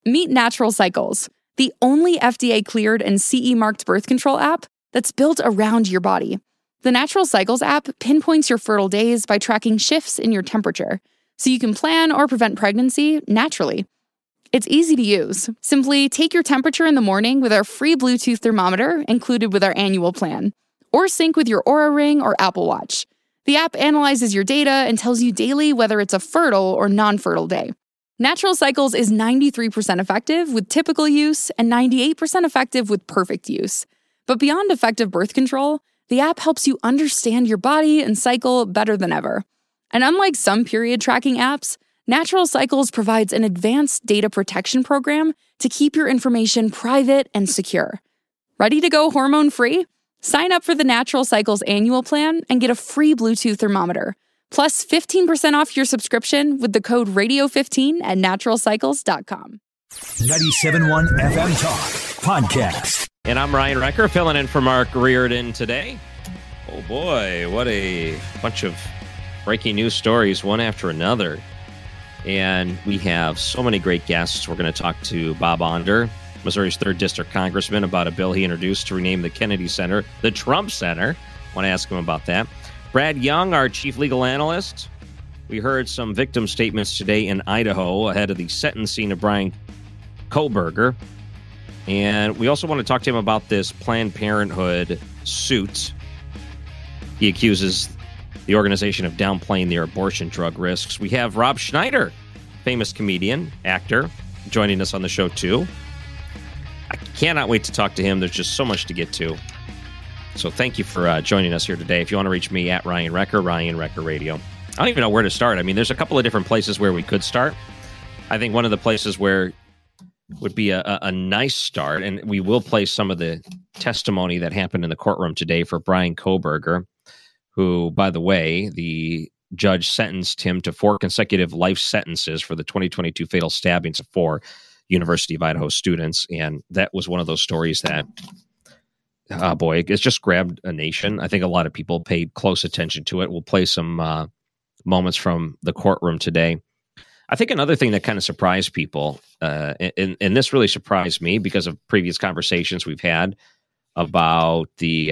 Meet Natural Cycles, the only FDA-cleared and CE-marked birth control app that's built around your body. The Natural Cycles app pinpoints your fertile days by tracking shifts in your temperature, so you can plan or prevent pregnancy naturally. It's easy to use. Simply take your temperature in the morning with our free Bluetooth thermometer included with our annual plan, or sync with your Oura Ring or Apple Watch. The app analyzes your data and tells you daily whether it's a fertile or non-fertile day. Natural Cycles is 93% effective with typical use and 98% effective with perfect use. But beyond effective birth control, the app helps you understand your body and cycle better than ever. And unlike some period tracking apps, Natural Cycles provides an advanced data protection program to keep your information private and secure. Ready to go hormone-free? Sign up for the Natural Cycles annual plan and get a free Bluetooth thermometer, plus 15% off your subscription with the code radio15 at naturalcycles.com. 97.1 FM Talk Podcast. And I'm Ryan Recker, filling in for Mark Reardon today. Oh boy, what a bunch of breaking news stories, one after another. And we have so many great guests. We're going to talk to Bob Onder, Missouri's 3rd District Congressman, about a bill he introduced to rename the Kennedy Center the Trump Center. I want to ask him about that. Brad Young, our chief legal analyst. We heard some victim statements today in Idaho ahead of the sentencing of Bryan Kohberger. And we also want to talk to him about this Planned Parenthood suit. He accuses the organization of downplaying their abortion drug risks. We have Rob Schneider, famous comedian, actor, joining us on the show too. I cannot wait to talk to him. There's just so much to get to. So thank you for joining us here today. If you want to reach me at Ryan Recker Radio. I don't even know where to start. I mean, there's a couple of different places where we could start. I think one of the places where would be a nice start, and we will play some of the testimony that happened in the courtroom today for Bryan Kohberger, who, by the way, the judge sentenced him to 4 consecutive life sentences for the 2022 fatal stabbings of 4 University of Idaho students. And that was one of those stories that, oh boy, it's just grabbed a nation. I think a lot of people paid close attention to it. We'll play some moments from the courtroom today. I think another thing that kind of surprised people, and this really surprised me because of previous conversations we've had about the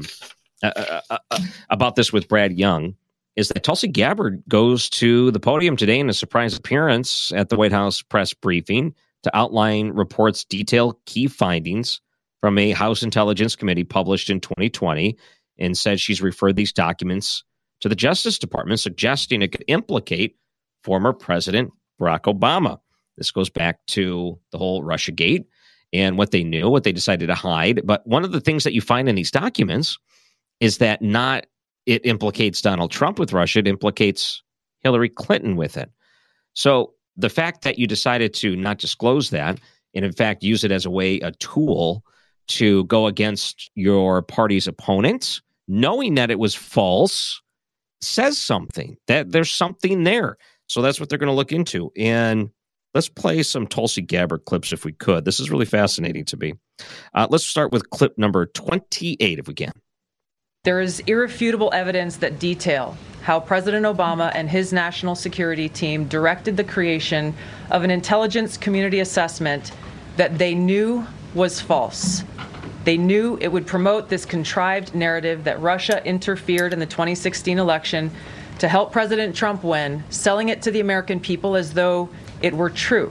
about this with Brad Young, is that Tulsi Gabbard goes to the podium today in a surprise appearance at the White House press briefing to outline reports detail key findings from a House Intelligence Committee published in 2020, and said she's referred these documents to the Justice Department, suggesting it could implicate former President Barack Obama. This goes back to the whole Russiagate and what they knew, what they decided to hide. But one of the things that you find in these documents is that not it implicates Donald Trump with Russia, it implicates Hillary Clinton with it. So the fact that you decided to not disclose that and in fact use it as a tool to go against your party's opponents, knowing that it was false, says something, that there's something there. So that's what they're going to look into. And let's play some Tulsi Gabbard clips if we could. This is really fascinating to me. Let's start with clip number 28 if we can. There is irrefutable evidence that detail how President Obama and his national security team directed the creation of an intelligence community assessment that they knew was false. They knew it would promote this contrived narrative that Russia interfered in the 2016 election to help President Trump win, selling it to the American people as though it were true.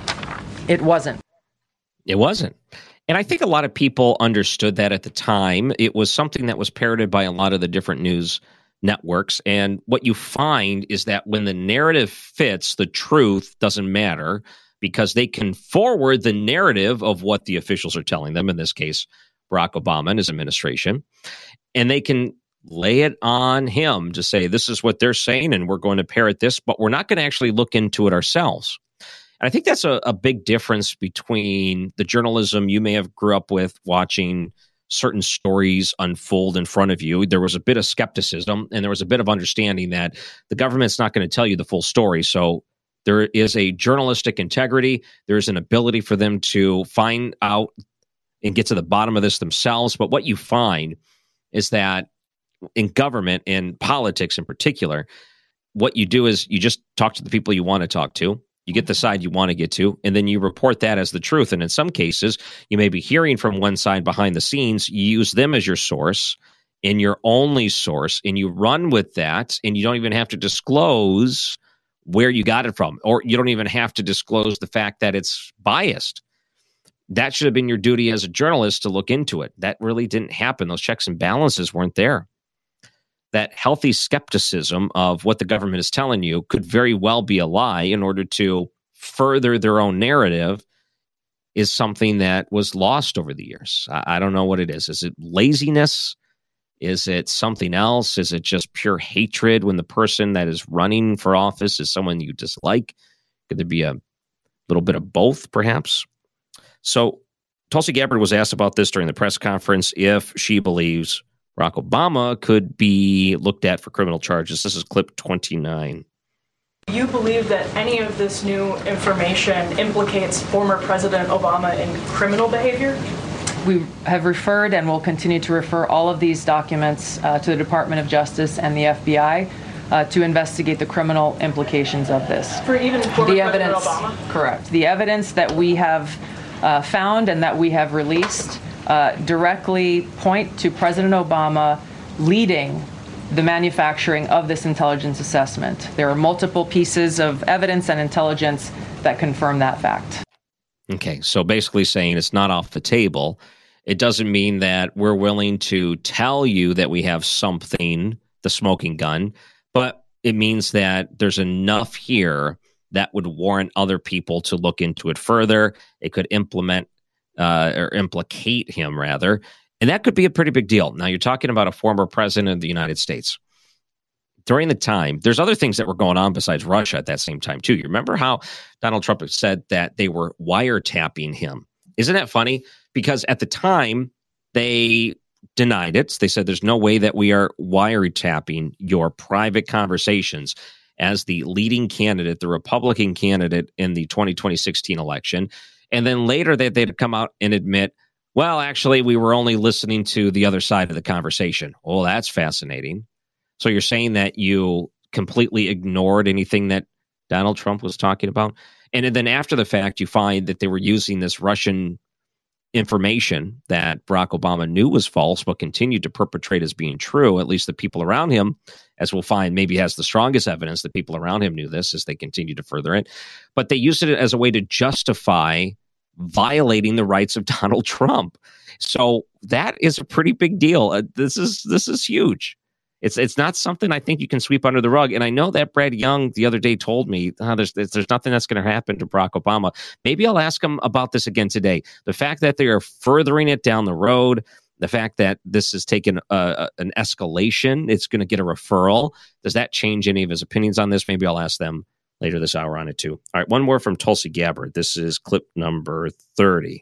It wasn't. It wasn't. And I think a lot of people understood that at the time. It was something that was parroted by a lot of the different news networks. And what you find is that when the narrative fits, the truth doesn't matter because they can forward the narrative of what the officials are telling them, in this case, Barack Obama and his administration, and they can lay it on him to say, this is what they're saying, and we're going to parrot this, but we're not going to actually look into it ourselves. And I think that's a big difference between the journalism you may have grew up with watching certain stories unfold in front of you. There was a bit of skepticism and there was a bit of understanding that the government's not going to tell you the full story. So there is a journalistic integrity. There's an ability for them to find out and get to the bottom of this themselves. But what you find is that in government and politics in particular, what you do is you just talk to the people you want to talk to. You get the side you want to get to, and then you report that as the truth. And in some cases, you may be hearing from one side behind the scenes. You use them as your source and your only source, and you run with that, and you don't even have to disclose where you got it from, or you don't even have to disclose the fact that it's biased. That should have been your duty as a journalist to look into it. That really didn't happen. Those checks and balances weren't there. That healthy skepticism of what the government is telling you could very well be a lie in order to further their own narrative is something that was lost over the years. I don't know what it is. Is it laziness? Is it something else? Is it just pure hatred when the person that is running for office is someone you dislike? Could there be a little bit of both, perhaps? So Tulsi Gabbard was asked about this during the press conference, if she believes Barack Obama could be looked at for criminal charges. This is clip 29. You believe that any of this new information implicates former President Obama in criminal behavior? We have referred and will continue to refer all of these documents to the Department of Justice and the FBI to investigate the criminal implications of this. For even former President Obama? Correct. The evidence that we have found and that we have released directly point to President Obama leading the manufacturing of this intelligence assessment. There are multiple pieces of evidence and intelligence that confirm that fact. Okay, so basically saying it's not off the table. It doesn't mean that we're willing to tell you that we have something, the smoking gun, but it means that there's enough here that would warrant other people to look into it further. It could implicate him, rather. And that could be a pretty big deal. Now, you're talking about a former president of the United States. During the time, there's other things that were going on besides Russia at that same time, too. You remember how Donald Trump said that they were wiretapping him? Isn't that funny? Because at the time, they denied it. They said there's no way that we are wiretapping your private conversations as the leading candidate, the Republican candidate in the 2016 election. And then later they'd come out and admit, well, actually, we were only listening to the other side of the conversation. Well, that's fascinating. So you're saying that you completely ignored anything that Donald Trump was talking about? And then after the fact, you find that they were using this Russian information that Barack Obama knew was false, but continued to perpetrate as being true. At least the people around him, as we'll find, maybe has the strongest evidence that people around him knew this as they continue to further it. But they used it as a way to justify violating the rights of Donald Trump. So that is a pretty big deal. This is huge. It's not something I think you can sweep under the rug. And I know that Brad Young the other day told me there's nothing that's going to happen to Barack Obama. Maybe I'll ask him about this again today. The fact that they are furthering it down the road, the fact that this has taken an escalation, it's going to get a referral. Does that change any of his opinions on this? Maybe I'll ask them later this hour on it too. All right, one more from Tulsi Gabbard. This is clip number 30.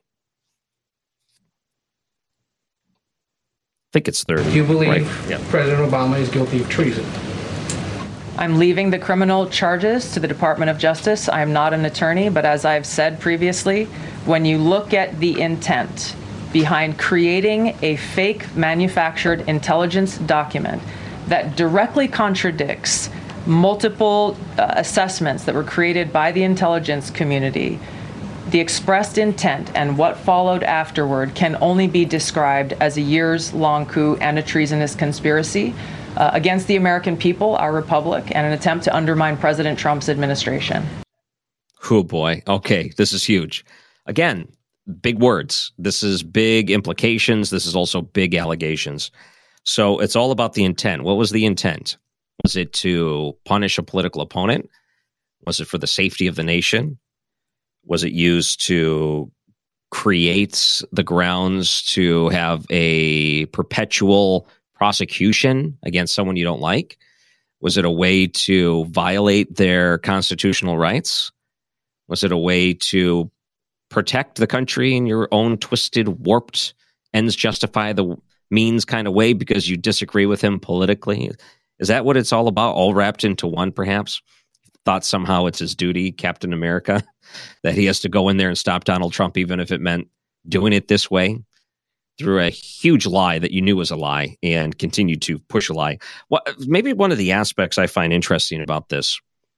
I think it's 30. Do you believe right? Yeah. President Obama is guilty of treason? I'm leaving the criminal charges to the Department of Justice. I'm not an attorney, but as I've said previously, when you look at the intent behind creating a fake manufactured intelligence document that directly contradicts multiple assessments that were created by the intelligence community, the expressed intent and what followed afterward can only be described as a years-long coup and a treasonous conspiracy against the American people, our republic, and an attempt to undermine President Trump's administration. Oh, boy. Okay, this is huge. Again, big words. This is big implications. This is also big allegations. So it's all about the intent. What was the intent? Was it to punish a political opponent? Was it for the safety of the nation? Was it used to create the grounds to have a perpetual prosecution against someone you don't like? Was it a way to violate their constitutional rights? Was it a way to protect the country in your own twisted, warped, ends justify the means kind of way because you disagree with him politically? Is that what it's all about, all wrapped into one, perhaps? Thought somehow it's his duty, Captain America, that he has to go in there and stop Donald Trump, even if it meant doing it this way, through a huge lie that you knew was a lie and continued to push a lie. Well, maybe one of the aspects I find interesting about this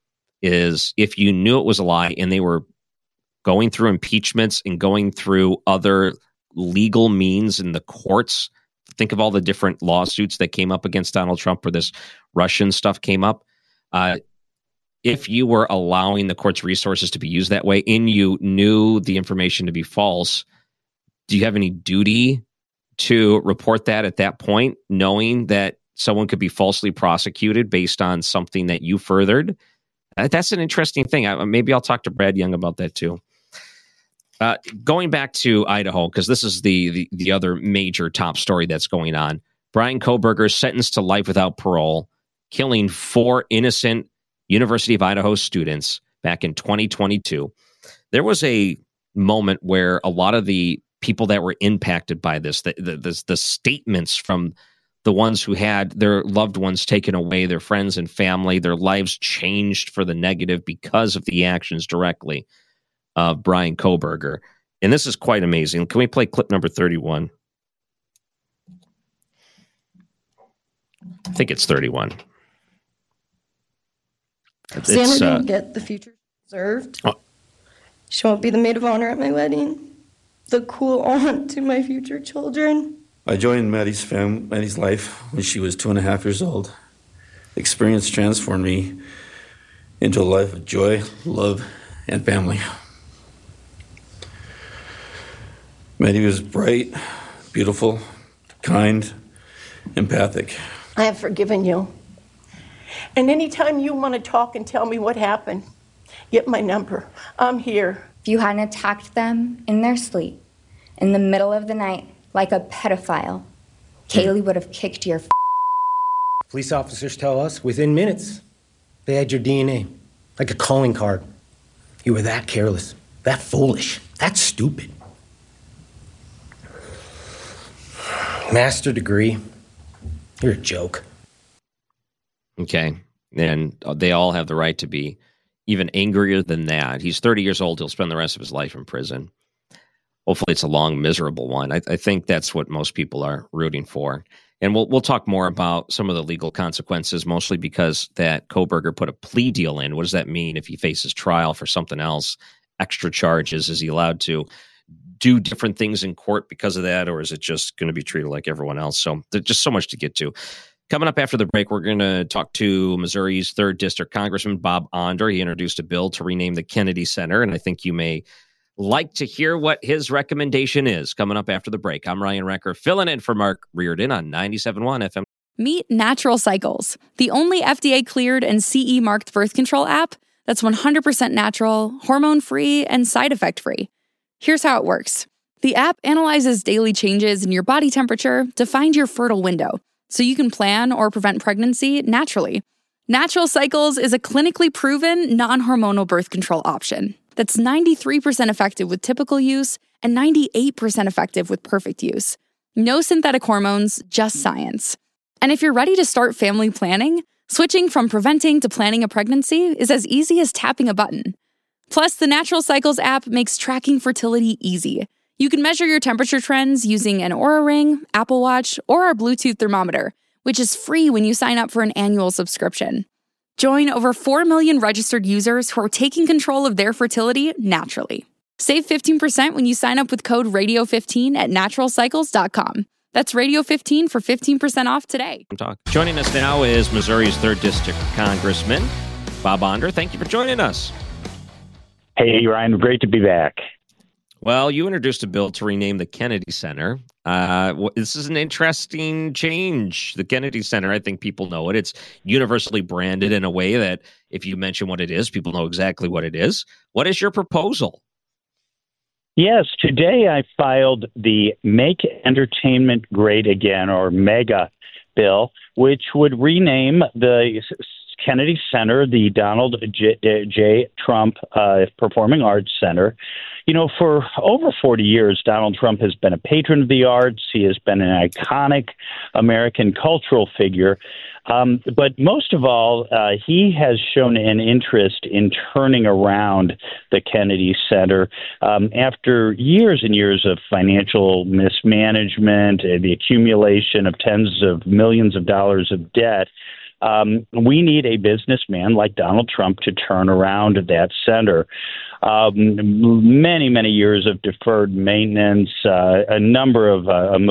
is if you knew it was a lie and they were going through impeachments and going through other legal means in the courts. Think of all the different lawsuits that came up against Donald Trump where this Russian stuff came up. If you were allowing the court's resources to be used that way and you knew the information to be false, do you have any duty to report that at that point, knowing that someone could be falsely prosecuted based on something that you furthered? That's an interesting thing. Maybe I'll talk to Brad Young about that too. Going back to Idaho, because this is the other major top story that's going on. Bryan Kohberger sentenced to life without parole, killing 4 innocent University of Idaho students back in 2022. There was a moment where a lot of the people that were impacted by this, the statements from the ones who had their loved ones taken away, their friends and family, their lives changed for the negative because of the actions directly of Bryan Kohberger. And this is quite amazing. Can we play clip number 31? I think it's 31. Xander didn't get the future deserved. She won't be the maid of honor at my wedding. The cool aunt to my future children. I joined Maddie's life when she was 2.5 years old. The experience transformed me into a life of joy, love, and family. Maddie was bright, beautiful, kind, empathic. I have forgiven you. And anytime you want to talk and tell me what happened, get my number. I'm here. If you hadn't attacked them in their sleep, in the middle of the night, like a pedophile, Kaylee would have kicked your Police officers tell us within minutes they had your DNA, like a calling card. You were that careless, that foolish, that stupid. Master degree, you're a joke. Okay, and they all have the right to be even angrier than that. He's 30 years old. He'll spend the rest of his life in prison. Hopefully it's a long, miserable one. I think that's what most people are rooting for. And we'll talk more about some of the legal consequences, mostly because that Kohberger put a plea deal in. What does that mean if he faces trial for something else? Extra charges? Is he allowed to do different things in court because of that, or is it just going to be treated like everyone else? So there's just so much to get to. Coming up after the break, we're going to talk to Missouri's 3rd District Congressman Bob Onder. He introduced a bill to rename the Kennedy Center, and I think you may like to hear what his recommendation is. Coming up after the break. I'm Ryan Recker, filling in for Mark Reardon on 97.1 FM. Meet Natural Cycles, the only FDA-cleared and CE-marked birth control app that's 100% natural, hormone-free, and side effect-free. Here's how it works. The app analyzes daily changes in your body temperature to find your fertile window, so you can plan or prevent pregnancy naturally. Natural Cycles is a clinically proven, non-hormonal birth control option that's 93% effective with typical use and 98% effective with perfect use. No synthetic hormones, just science. And if you're ready to start family planning, switching from preventing to planning a pregnancy is as easy as tapping a button. Plus, the Natural Cycles app makes tracking fertility easy. You can measure your temperature trends using an Oura Ring, Apple Watch, or our Bluetooth thermometer, which is free when you sign up for an annual subscription. Join over 4 million registered users who are taking control of their fertility naturally. Save 15% when you sign up with code RADIO15 at naturalcycles.com. That's Radio15 for 15% off today. Joining us now is Missouri's 3rd District Congressman Bob Onder. Thank you for joining us. Hey, Ryan. Great to be back. Well, you introduced a bill to rename the Kennedy Center. This is an interesting change. The Kennedy Center, I think people know it. It's universally branded in a way that if you mention what it is, people know exactly what it is. What is your proposal? Yes, today I filed the Make Entertainment Great Again, or MEGA bill, which would rename the Kennedy Center the Donald J. Trump Performing Arts Center. You know, for over 40 years, Donald Trump has been a patron of the arts. He has been an iconic American cultural figure. But most of all, he has shown an interest in turning around the Kennedy Center after years and years of financial mismanagement and the accumulation of tens of millions of dollars of debt. We need a businessman like Donald Trump to turn around that center. Many years of deferred maintenance, a number of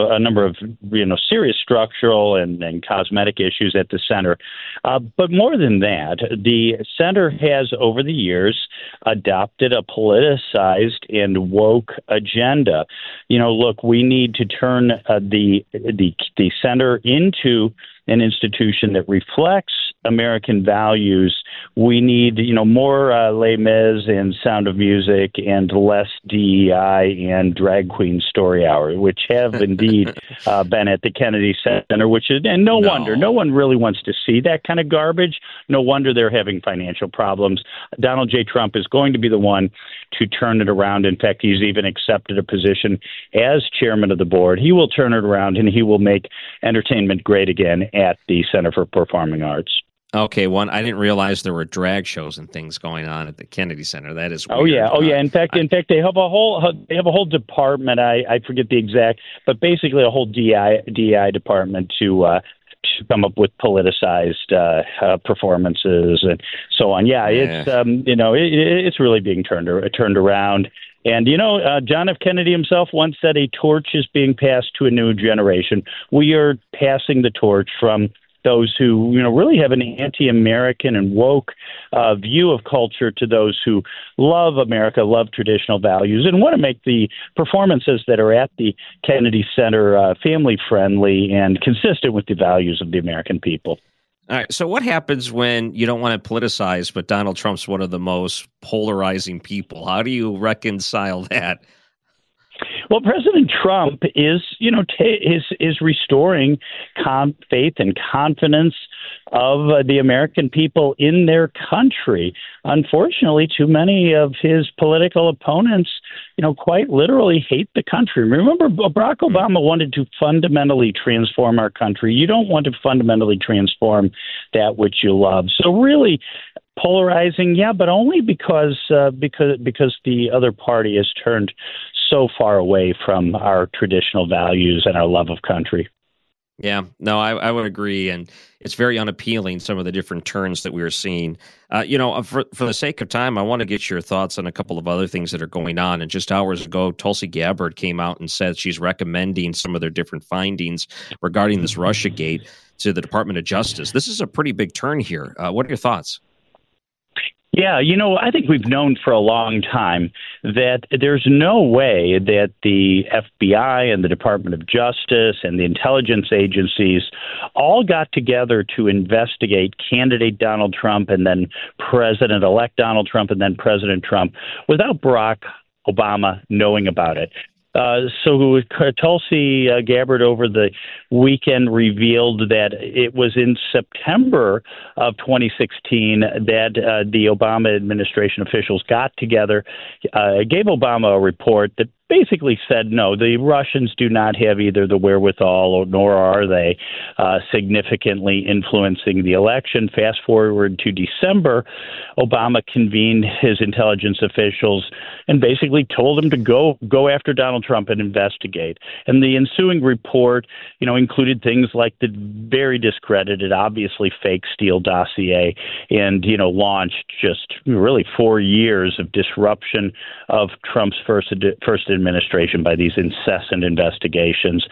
serious structural and cosmetic issues at the center. But more than that, the center has over the years adopted a politicized and woke agenda. Look, we need to turn the center into an institution that reflects American values. We need, more Les Mis and Sound of Music and less DEI and drag queen story hour, which have indeed been at the Kennedy Center, and no wonder, no one really wants to see that kind of garbage. No wonder they're having financial problems. Donald J. Trump is going to be the one to turn it around. In fact, he's even accepted a position as chairman of the board. He will turn it around and he will make entertainment great again at the Center for Performing Arts. Okay, I didn't realize there were drag shows and things going on at the Kennedy Center. That is weird. Oh yeah. In fact, they have a whole department. I forget the exact, but basically a whole DI department to come up with politicized performances and so on. Yeah, it's it's really being turned around. And, John F. Kennedy himself once said a torch is being passed to a new generation. We are passing the torch from those who, really have an anti-American and woke view of culture to those who love America, love traditional values, and want to make the performances that are at the Kennedy Center family-friendly and consistent with the values of the American people. All right. So what happens when you don't want to politicize, but Donald Trump's one of the most polarizing people? How do you reconcile that? Well, President Trump is restoring faith and confidence of the American people in their country. Unfortunately, too many of his political opponents, quite literally hate the country. Remember, Barack Obama wanted to fundamentally transform our country. You don't want to fundamentally transform that which you love. So really, polarizing, yeah, but only because the other party has turned so far away from our traditional values and our love of country. Yeah, no, I would agree, and it's very unappealing, some of the different turns that we are seeing. For the sake of time, I want to get your thoughts on a couple of other things that are going on. And just hours ago, Tulsi Gabbard came out and said she's recommending some of their different findings regarding this Russiagate to the Department of Justice. This is a pretty big turn here. What are your thoughts? Yeah, I think we've known for a long time that there's no way that the FBI and the Department of Justice and the intelligence agencies all got together to investigate candidate Donald Trump and then President-elect Donald Trump and then President Trump without Barack Obama knowing about it. So Tulsi Gabbard over the weekend revealed that it was in September of 2016 that the Obama administration officials got together, gave Obama a report that basically said, no, the Russians do not have either the wherewithal nor are they significantly influencing the election. Fast forward to December, Obama convened his intelligence officials and basically told them to go after Donald Trump and investigate. And the ensuing report, included things like the very discredited, obviously fake Steele dossier and, launched just really 4 years of disruption of Trump's first administration by these incessant investigations.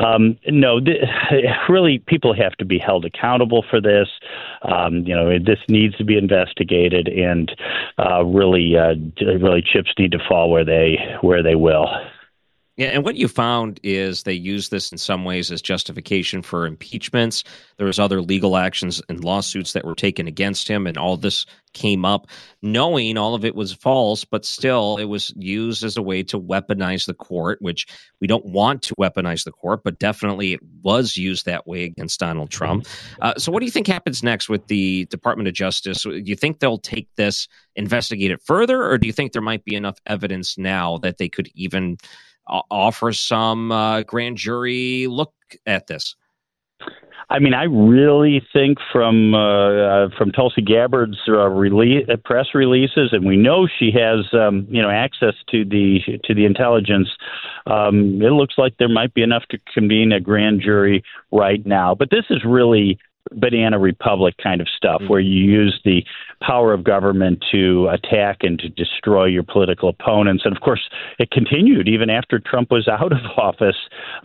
Really, people have to be held accountable for this. This needs to be investigated, and really chips need to fall where they will. Yeah, and what you found is they use this in some ways as justification for impeachments. There was other legal actions and lawsuits that were taken against him, and all this came up knowing all of it was false, but still it was used as a way to weaponize the court, which we don't want to weaponize the court, but definitely it was used that way against Donald Trump. So what do you think happens next with the Department of Justice? Do you think they'll take this, investigate it further, or do you think there might be enough evidence now that they could even offer some grand jury look at this? I mean, I really think from Tulsi Gabbard's press releases, and we know she has access to the intelligence. It looks like there might be enough to convene a grand jury right now. But this is really banana republic kind of stuff, where you use the power of government to attack and to destroy your political opponents. And of course, it continued even after Trump was out of office.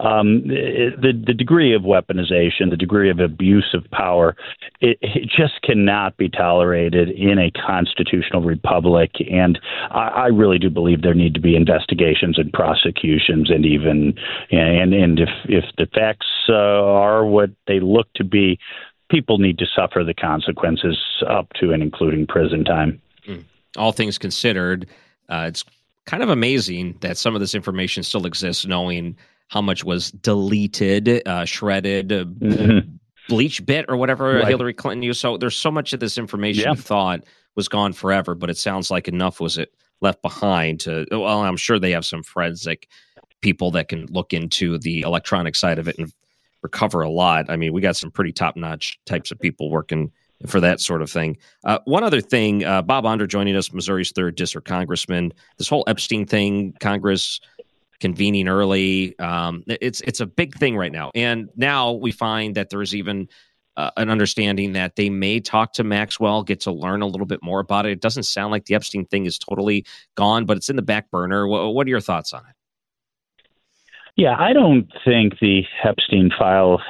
The degree of weaponization, the degree of abuse of power, it just cannot be tolerated in a constitutional republic. And I really do believe there need to be investigations and prosecutions, and even and if the facts are what they look to be, people need to suffer the consequences up to and including prison time. All things considered, it's kind of amazing that some of this information still exists, knowing how much was deleted, shredded, bleach bit, or whatever Hillary Clinton used. So there's so much of this information thought was gone forever, but it sounds like enough was it left behind to, well, I'm sure they have some forensic people that can look into the electronic side of it and recover a lot. I mean, we got some pretty top-notch types of people working for that sort of thing. One other thing, Bob Onder joining us, Missouri's 3rd District Congressman. This whole Epstein thing, Congress convening early, it's a big thing right now. And now we find that there's even an understanding that they may talk to Maxwell, get to learn a little bit more about it. It doesn't sound like the Epstein thing is totally gone, but it's in the back burner. What are your thoughts on it? Yeah, I don't think the Epstein file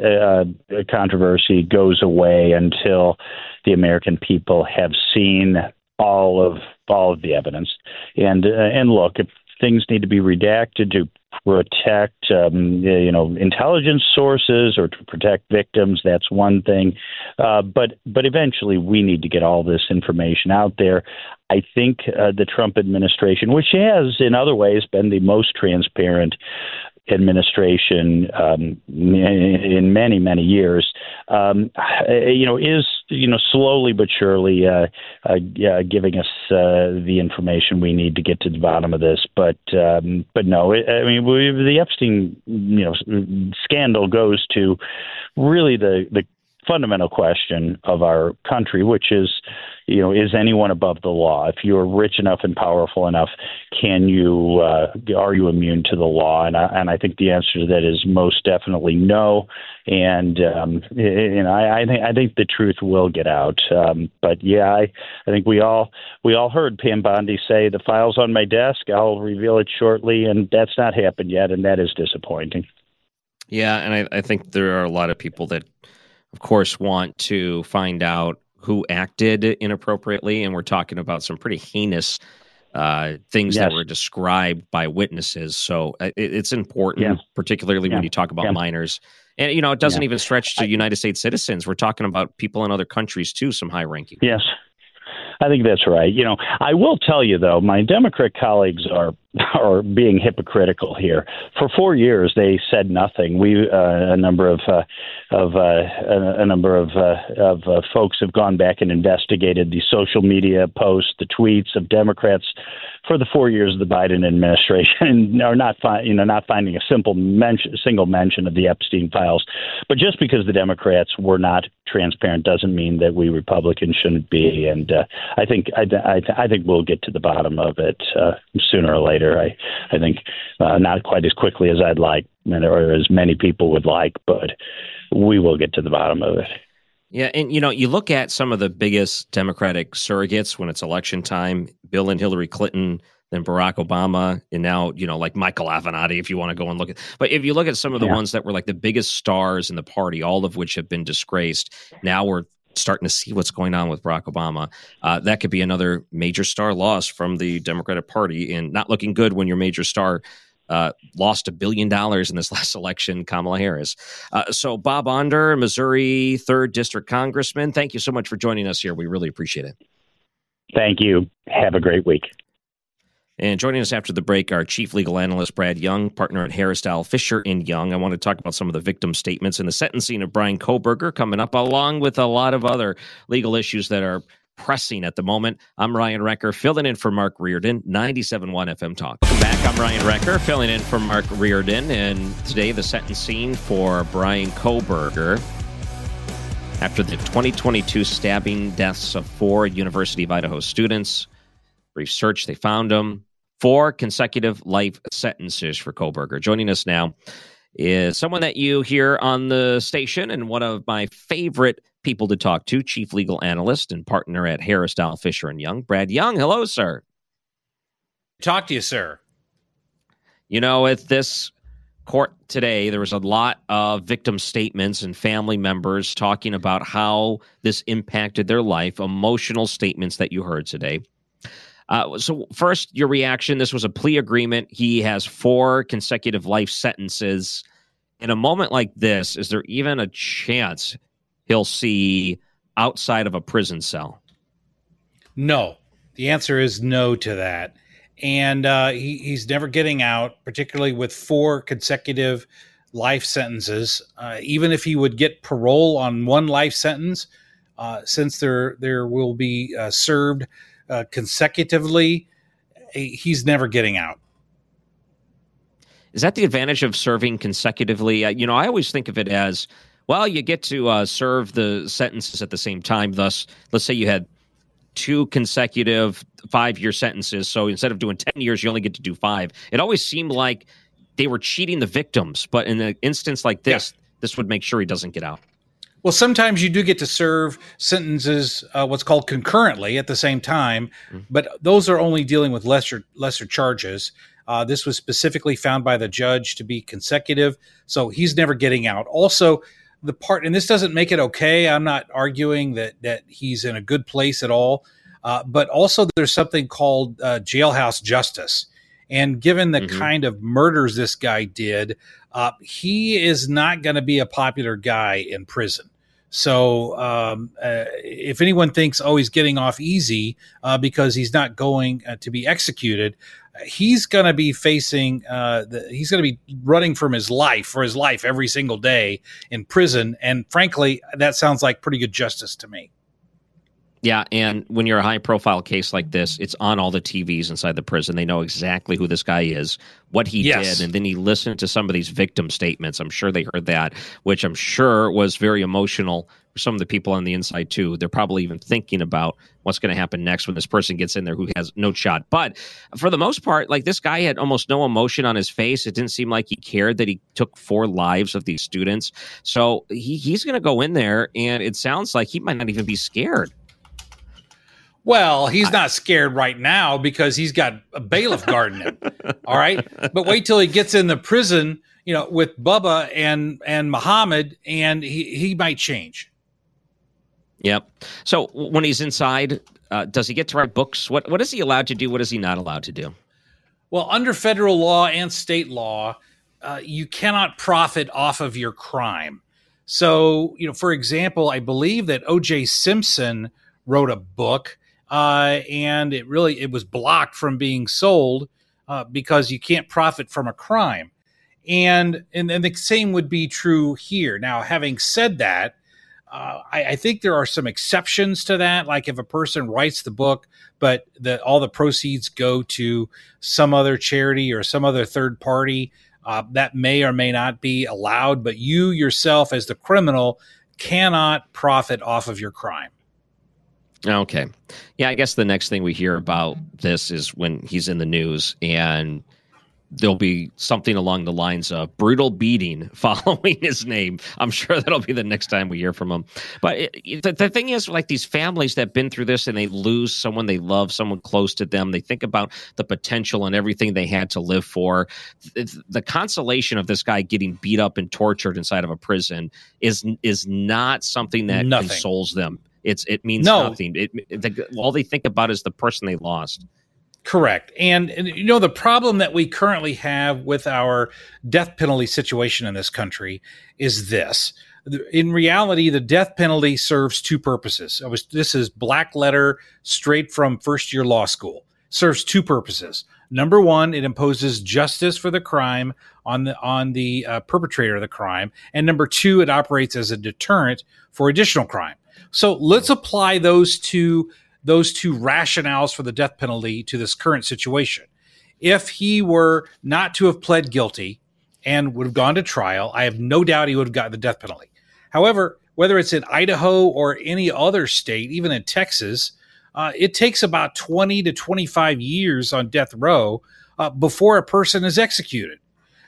controversy goes away until the American people have seen all of the evidence. And look, if things need to be redacted to protect, intelligence sources or to protect victims, that's one thing. But eventually, we need to get all this information out there. I think the Trump administration, which has in other ways been the most transparent administration in many, many years, is slowly but surely giving us the information we need to get to the bottom of this. But no, the Epstein scandal goes to really the fundamental question of our country, which is, is anyone above the law? If you're rich enough and powerful enough, are you immune to the law? And I think the answer to that is most definitely no. And I think the truth will get out. But yeah, I think we all heard Pam Bondi say the file's on my desk. I'll reveal it shortly, and that's not happened yet, and that is disappointing. Yeah, and I think there are a lot of people that, of course, want to find out who acted inappropriately, and we're talking about some pretty heinous things that were described by witnesses. So it's important, particularly when you talk about minors. And, it doesn't even stretch to United States citizens. We're talking about people in other countries, too, some high-ranking. Yes, I think that's right. I will tell you, though, my Democrat colleagues are being hypocritical here. For 4 years, they said nothing. A number of folks have gone back and investigated the social media posts, the tweets of Democrats for the 4 years of the Biden administration, and are not finding a single mention of the Epstein files. But just because the Democrats were not transparent doesn't mean that we Republicans shouldn't be. And I think we'll get to the bottom of it sooner or later. I think not quite as quickly as I'd like, or as many people would like, but we will get to the bottom of it. Yeah, and you look at some of the biggest Democratic surrogates when it's election time: Bill and Hillary Clinton, then Barack Obama, and now like Michael Avenatti, if you want to go and look at. But if you look at some of the ones that were like the biggest stars in the party, all of which have been disgraced, now we're starting to see what's going on with Barack Obama. That could be another major star loss from the Democratic Party, and not looking good when your major star lost $1 billion in this last election, Kamala Harris. So Bob Onder, Missouri 3rd District Congressman, thank you so much for joining us here. We really appreciate it. Thank you. Have a great week. And joining us after the break, our chief legal analyst, Brad Young, partner at Harris Dowell Fisher & Young. I want to talk about some of the victim statements and the sentencing of Bryan Kohberger coming up, along with a lot of other legal issues that are pressing at the moment. I'm Ryan Recker, filling in for Mark Reardon, 97.1 FM Talk. Welcome back. I'm Ryan Recker, filling in for Mark Reardon, and today the sentencing for Bryan Kohberger after the 2022 stabbing deaths of 4 University of Idaho students. Brief search, they found them. 4 consecutive life sentences for Kohberger. Joining us now is someone that you hear on the station and one of my favorite people to talk to, chief legal analyst and partner at Harris Dowell Fisher & Young, Brad Young. Hello, sir. Talk to you, sir. You know, at this court today, there was a lot of victim statements and family members talking about how this impacted their life, emotional statements that you heard today. So first, your reaction, this was a plea agreement. He has 4 consecutive life sentences. In a moment like this, is there even a chance he'll see outside of a prison cell? No. The answer is no to that. And he's never getting out, particularly with 4 consecutive life sentences. Even if he would get parole on 1 life sentence, since there will be served consecutively, he's never getting out. Is that the advantage of serving consecutively? I always think of it as, well, you get to serve the sentences at the same time. Thus, let's say you had 2 consecutive 5-year sentences. So instead of doing 10 years, you only get to do 5. It always seemed like they were cheating the victims. But in an instance like this, this would make sure he doesn't get out. Well, sometimes you do get to serve sentences, what's called concurrently at the same time, but those are only dealing with lesser charges. This was specifically found by the judge to be consecutive, so he's never getting out. Also, the part, and this doesn't make it okay, I'm not arguing that he's in a good place at all, but also there's something called jailhouse justice. And given the kind of murders this guy did, he is not going to be a popular guy in prison. So if anyone thinks, he's getting off easy because he's not going to be executed, he's going to be facing, he's going to be running for his life every single day in prison. And frankly, that sounds like pretty good justice to me. Yeah, and when you're a high-profile case like this, it's on all the TVs inside the prison. They know exactly who this guy is, what he did, and then he listened to some of these victim statements. I'm sure they heard that, which I'm sure was very emotional for some of the people on the inside, too. They're probably even thinking about what's going to happen next when this person gets in there who has no shot. But for the most part, like, this guy had almost no emotion on his face. It didn't seem like he cared that he took 4 lives of these students. So he's going to go in there, and it sounds like he might not even be scared. Well, he's not scared right now because he's got a bailiff guarding him. All right. But wait till he gets in the prison, with Bubba and Muhammad, and he might change. Yep. So when he's inside, does he get to write books? What is he allowed to do? What is he not allowed to do? Well, under federal law and state law, you cannot profit off of your crime. So, for example, I believe that O.J. Simpson wrote a book. And it was blocked from being sold because you can't profit from a crime. And the same would be true here. Now, having said that, I think there are some exceptions to that. Like if a person writes the book, but all the proceeds go to some other charity or some other third party, that may or may not be allowed. But you yourself as the criminal cannot profit off of your crime. Okay. Yeah, I guess the next thing we hear about this is when he's in the news and there'll be something along the lines of brutal beating following his name. I'm sure that'll be the next time we hear from him. But the thing is, like, these families that have been through this and they lose someone they love, someone close to them, they think about the potential and everything they had to live for. The consolation of this guy getting beat up and tortured inside of a prison is not something that consoles them. It means nothing. All they think about is the person they lost. Correct. And the problem that we currently have with our death penalty situation in this country is this. In reality, the death penalty serves 2 purposes. This is black letter straight from first-year law school. Serves 2 purposes. Number 1, it imposes justice for the crime on the perpetrator of the crime. And number 2, it operates as a deterrent for additional crime. So let's apply those two rationales for the death penalty to this current situation. If he were not to have pled guilty and would have gone to trial, I have no doubt he would have gotten the death penalty. However, whether it's in Idaho or any other state, even in Texas, it takes about 20 to 25 years on death row before a person is executed.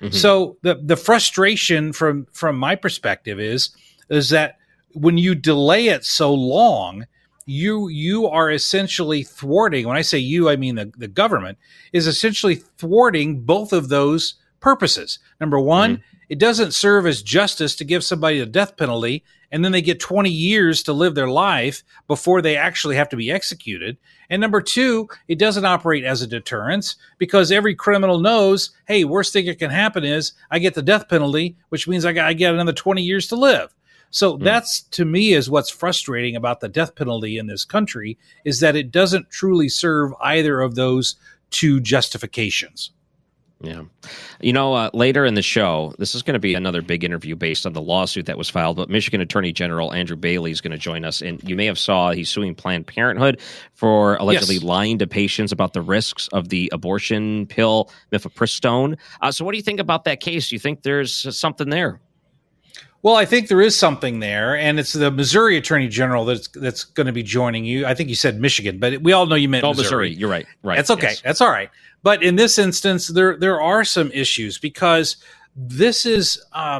So the frustration from my perspective is that when you delay it so long, you are essentially thwarting. When I say you, I mean the government is essentially thwarting both of those purposes. Number one, it doesn't serve as justice to give somebody a death penalty and then they get 20 years to live their life before they actually have to be executed. And number two, it doesn't operate as a deterrence because every criminal knows, hey, worst thing that can happen is I get the death penalty, which means I get another 20 years to live. So that's, to me, is what's frustrating about the death penalty in this country, is that it doesn't truly serve either of those two justifications. Yeah. Later in the show, this is going to be another big interview based on the lawsuit that was filed, but Michigan Attorney General Andrew Bailey is going to join us. And you may have saw he's suing Planned Parenthood for allegedly lying to patients about the risks of the abortion pill, mifepristone. So what do you think about that case? Do you think there's something there? Well, I think there is something there, and it's the Missouri Attorney General that's going to be joining you. I think you said Michigan, but we all know you meant Missouri. You're right. Right. That's okay. Yes. That's all right. But in this instance, there are some issues because this is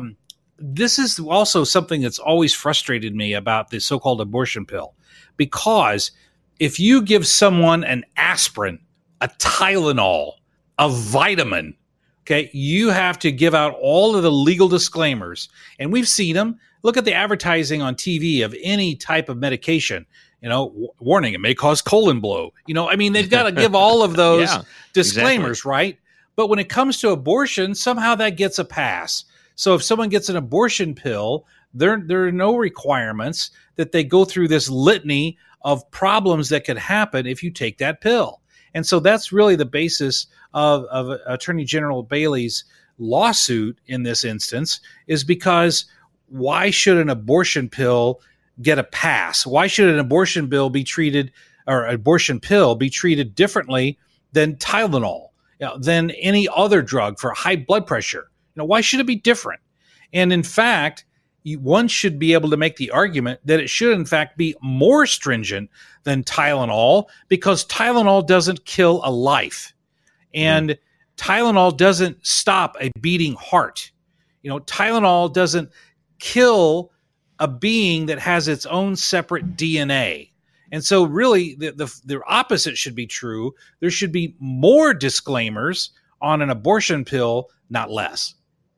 also something that's always frustrated me about the so-called abortion pill. Because if you give someone an aspirin, a Tylenol, a vitamin, okay, you have to give out all of the legal disclaimers. And we've seen them. Look at the advertising on TV of any type of medication. Warning, it may cause colon blow. They've got to give all of those disclaimers, exactly. Right? But when it comes to abortion, somehow that gets a pass. So if someone gets an abortion pill, there are no requirements that they go through this litany of problems that could happen if you take that pill. And so that's really the basis of Attorney General Bailey's lawsuit in this instance, is because why should an abortion pill get a pass? Why should an abortion pill be treated differently than Tylenol, than any other drug for high blood pressure? Why should it be different? And in fact, one should be able to make the argument that it should, in fact, be more stringent than Tylenol, because Tylenol doesn't kill a life. And Tylenol doesn't stop a beating heart. Tylenol doesn't kill a being that has its own separate DNA. And so really the opposite should be true. There should be more disclaimers on an abortion pill, not less.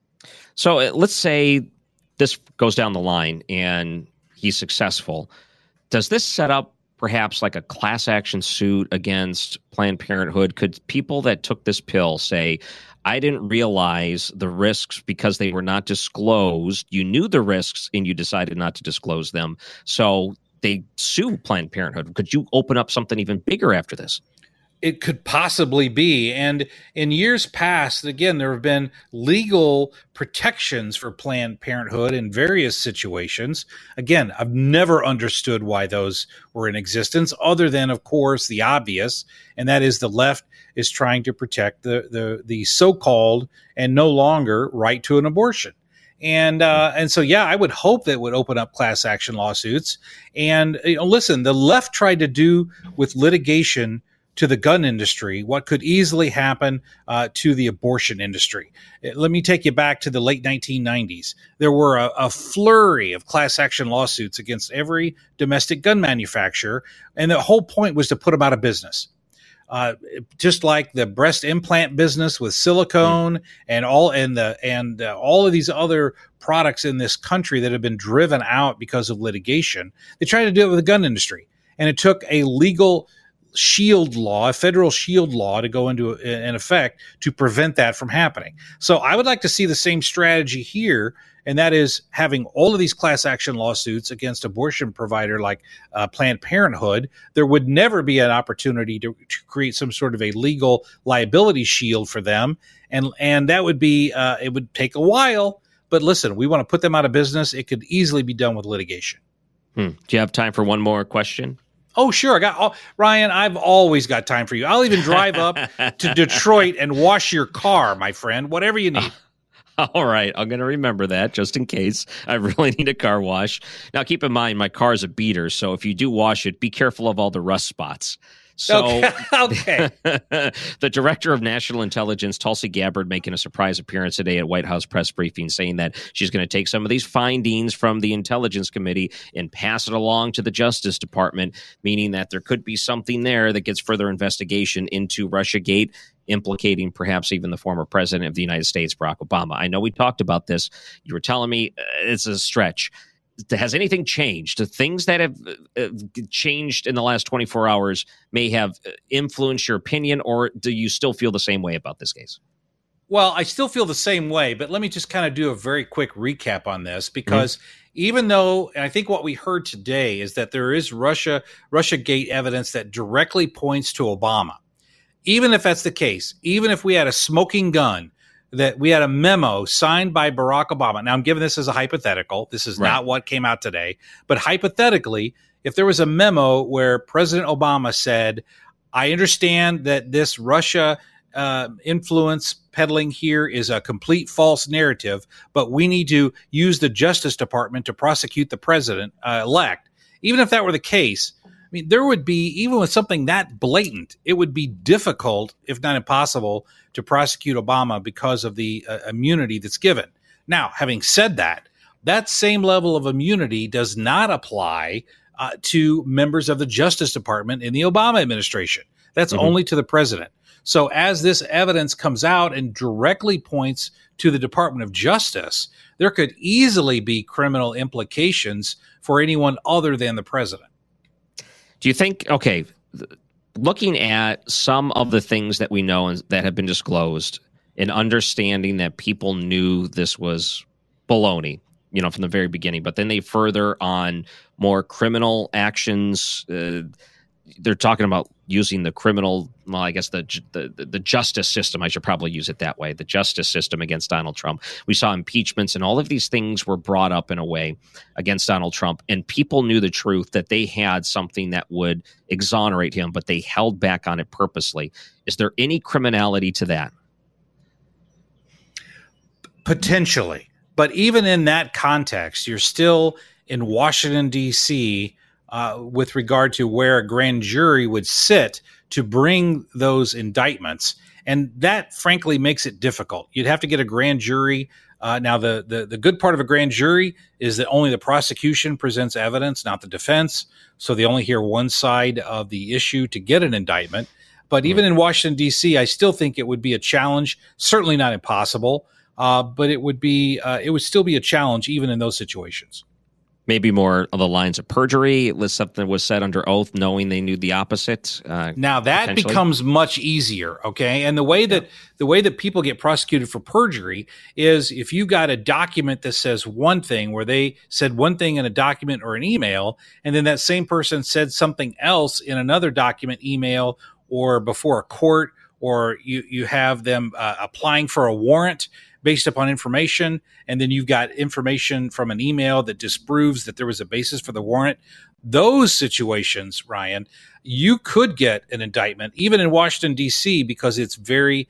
So let's say this goes down the line and he's successful. Does this set up perhaps like a class action suit against Planned Parenthood? Could people that took this pill say, I didn't realize the risks because they were not disclosed. You knew the risks and you decided not to disclose them. So they sue Planned Parenthood. Could you open up something even bigger after this? It could possibly be. And in years past, again, there have been legal protections for Planned Parenthood in various situations. Again, I've never understood why those were in existence, other than, of course, the obvious, and that is the left is trying to protect the so-called and no longer right to an abortion. And so, I would hope that would open up class action lawsuits. And listen, the left tried to do with litigation to the gun industry what could easily happen to the abortion industry. Let me take you back to the late 1990s. There were a flurry of class action lawsuits against every domestic gun manufacturer, and the whole point was to put them out of business. Just like the breast implant business with silicone and all of these other products in this country that have been driven out because of litigation, they tried to do it with the gun industry, and it took a legal shield law, a federal shield law, to go into in effect to prevent that from happening. So I would like to see the same strategy here, and that is having all of these class action lawsuits against abortion provider like Planned Parenthood. There would never be an opportunity to create some sort of a legal liability shield for them, and that would be it would take a while. But listen, we want to put them out of business. It could easily be done with litigation. Do you have time for one more question? Oh, sure. Ryan, I've always got time for you. I'll even drive up to Detroit and wash your car, my friend, whatever you need. All right. I'm going to remember that just in case I really need a car wash. Now, keep in mind, my car is a beater, so if you do wash it, be careful of all the rust spots. So, okay. The director of national intelligence, Tulsi Gabbard, making a surprise appearance today at White House press briefing, saying that she's going to take some of these findings from the Intelligence Committee and pass it along to the Justice Department, meaning that there could be something there that gets further investigation into Russiagate, implicating perhaps even the former president of the United States, Barack Obama. I know we talked about this. You were telling me it's a stretch. Has anything changed? The things that have changed in the last 24 hours may have influenced your opinion, or do you still feel the same way about this case? Well, I still feel the same way, but let me just kind of do a very quick recap on this, because even though, and I think what we heard today is that there is Russiagate evidence that directly points to Obama. Even if that's the case, even if we had a smoking gun, that we had a memo signed by Barack Obama. Now, I'm giving this as a hypothetical. This is not what came out today. But hypothetically, if there was a memo where President Obama said, I understand that this Russia influence peddling here is a complete false narrative, but we need to use the Justice Department to prosecute the president elect. Even if that were the case, I mean, there would be, even with something that blatant, it would be difficult, if not impossible, to prosecute Obama because of the immunity that's given. Now, having said that, that same level of immunity does not apply to members of the Justice Department in the Obama administration. That's only to the president. So as this evidence comes out and directly points to the Department of Justice, there could easily be criminal implications for anyone other than the president. Do you think, okay, looking at some of the things that we know and that have been disclosed and understanding that people knew this was baloney, you know, from the very beginning, but then they further on more criminal actions. They're talking about using the criminal, well, I guess the justice system. I should probably use it that way. The justice system against Donald Trump. We saw impeachments and all of these things were brought up in a way against Donald Trump, and people knew the truth that they had something that would exonerate him, but they held back on it purposely. Is there any criminality to that? Potentially. But even in that context, you're still in Washington, D.C., with regard to where a grand jury would sit to bring those indictments. And that, frankly, makes it difficult. You'd have to get a grand jury. Now, the good part of a grand jury is that only the prosecution presents evidence, not the defense. So they only hear one side of the issue to get an indictment. But even in Washington, D.C., I still think it would be a challenge, certainly not impossible, but it would still be a challenge even in those situations. Maybe more of the lines of perjury, something was said under oath, knowing they knew the opposite. Now that becomes much easier, okay? And the way that people get prosecuted for perjury is if you got a document that says one thing, where they said one thing in a document or an email, and then that same person said something else in another document, email, or before a court, or you have them applying for a warrant based upon information, and then you've got information from an email that disproves that there was a basis for the warrant. Those situations, Ryan, you could get an indictment, even in Washington, D.C., because it's very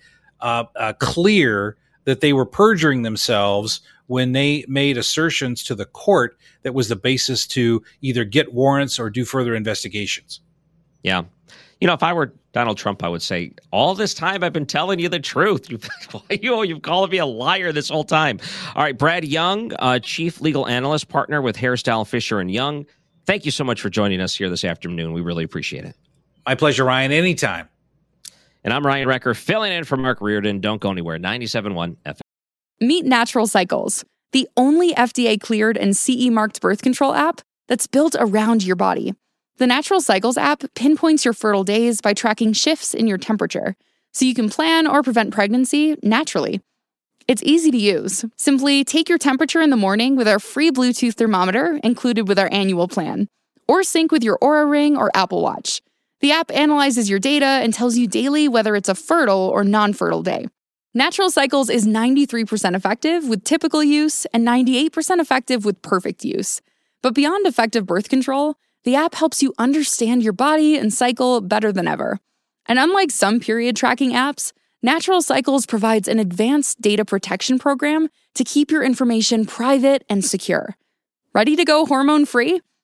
clear that they were perjuring themselves when they made assertions to the court that was the basis to either get warrants or do further investigations. Yeah. You know, if I were Donald Trump, I would say, all this time I've been telling you the truth. You've called me a liar this whole time. All right, Brad Young, Chief Legal Analyst, Partner with Hairstyle Fisher & Young. Thank you so much for joining us here this afternoon. We really appreciate it. My pleasure, Ryan. Anytime. And I'm Ryan Recker, filling in for Mark Reardon. Don't go anywhere. 97.1 FM. Meet Natural Cycles, the only FDA-cleared and CE-marked birth control app that's built around your body. The Natural Cycles app pinpoints your fertile days by tracking shifts in your temperature, so you can plan or prevent pregnancy naturally. It's easy to use. Simply take your temperature in the morning with our free Bluetooth thermometer included with our annual plan, or sync with your Oura Ring or Apple Watch. The app analyzes your data and tells you daily whether it's a fertile or non-fertile day. Natural Cycles is 93% effective with typical use and 98% effective with perfect use. But beyond effective birth control, the app helps you understand your body and cycle better than ever. And unlike some period tracking apps, Natural Cycles provides an advanced data protection program to keep your information private and secure. Ready to go hormone-free?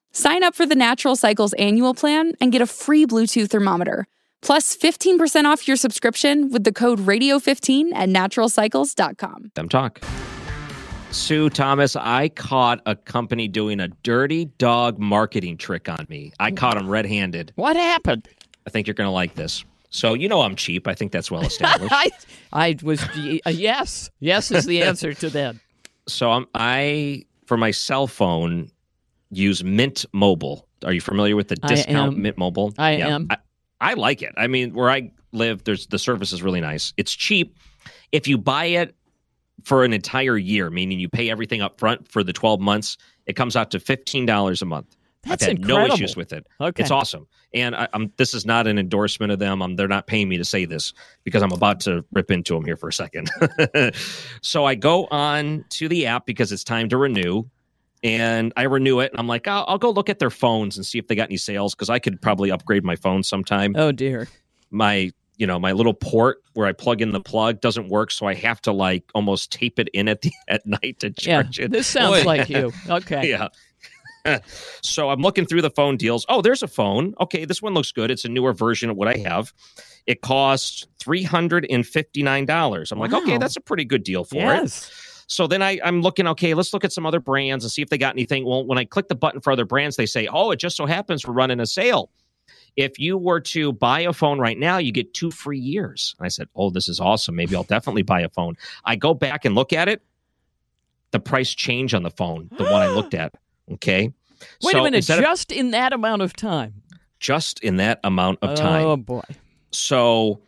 Sign up for the Natural Cycles annual plan and get a free Bluetooth thermometer. Plus 15% off your subscription with the code radio15 at naturalcycles.com. Them talk. Sue Thomas, I caught a company doing a dirty dog marketing trick on me. I caught them red-handed. What happened? I think you're going to like this. So, I'm cheap. I think that's well established. I was, yes. Yes is the answer to that. So I, for my cell phone, use Mint Mobile. Are you familiar with the discount Mint Mobile? I am. I like it. I mean, where I live, the service is really nice. It's cheap. If you buy it for an entire year, meaning you pay everything up front for the 12 months, it comes out to $15 a month. That's I've had incredible. no issues with it. Okay. It's awesome. And this is not an endorsement of them. They're not paying me to say this because I'm about to rip into them here for a second. So I go on to the app because it's time to renew. And I renew it, and I'm like, I'll go look at their phones and see if they got any sales, because I could probably upgrade my phone sometime. Oh, dear. My little port where I plug in the plug doesn't work, so I have to almost tape it in at night to charge it. This sounds like you. Okay. Yeah. So I'm looking through the phone deals. Oh, there's a phone. Okay, this one looks good. It's a newer version of what I have. It costs $359. I'm like, okay, that's a pretty good deal for it. So then I'm looking, okay, let's look at some other brands and see if they got anything. Well, when I click the button for other brands, they say, oh, it just so happens we're running a sale. If you were to buy a phone right now, you get 2 free years. And I said, oh, this is awesome. Maybe I'll definitely buy a phone. I go back and look at it. The price change on the phone, the one I looked at. Okay. Wait a minute, just in that amount of time? Just in that amount of time. Oh, boy. So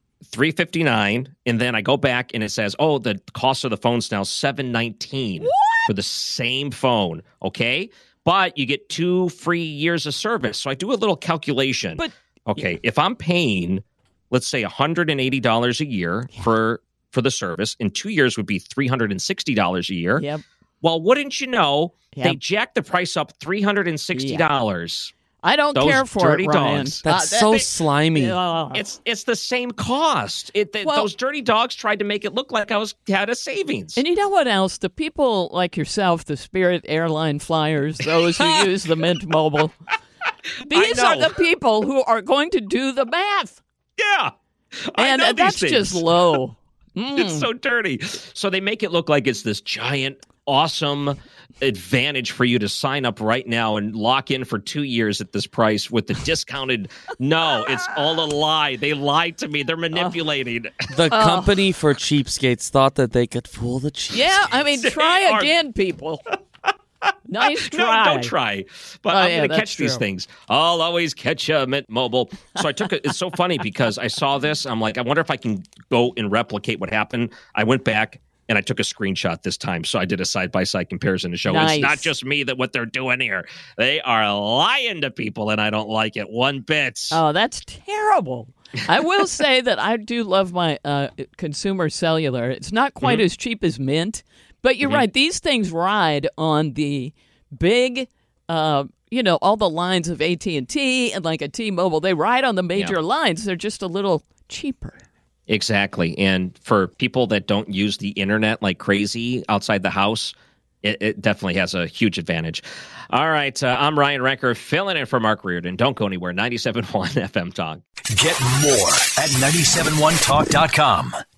$359, and then I go back and it says, oh, the cost of the phone's now $719 for the same phone, okay? But you get 2 free years of service. So I do a little calculation. If I'm paying, let's say $180 a year for the service, and 2 years would be $360 a year. Yep. Well, wouldn't you know, they jacked the price up $360. I don't care for dirty it, Ryan. dogs. That's so slimy. It's the same cost. Those dirty dogs tried to make it look like I had a savings. And you know what else? The people like yourself, the Spirit Airline flyers, those who use the Mint Mobile, these are the people who are going to do the math. Yeah. And that's just low. It's so dirty. So they make it look like it's this giant, awesome advantage for you to sign up right now and lock in for 2 years at this price with the discounted. No, it's all a lie. They lied to me. They're manipulating. The company for cheapskates thought that they could fool the cheapskates. Yeah, I mean, try again, people. Nice try. No, don't try. But I'm going to catch these things. I'll always catch you, Mint Mobile. So I took it. It's so funny because I saw this. I'm like, I wonder if I can go and replicate what happened. I went back and I took a screenshot this time. So I did a side-by-side comparison to show it's not just me that what they're doing here. They are lying to people, and I don't like it one bit. Oh, that's terrible. I will say that I do love my consumer cellular. It's not quite as cheap as Mint, but you're right. These things ride on the big, all the lines of AT&T and like a T-Mobile. They ride on the major lines. They're just a little cheaper. Exactly. And for people that don't use the internet like crazy outside the house, it definitely has a huge advantage. All right. I'm Ryan Ranker, filling in for Mark Reardon. Don't go anywhere. 97.1 FM Talk. Get more at 971talk.com.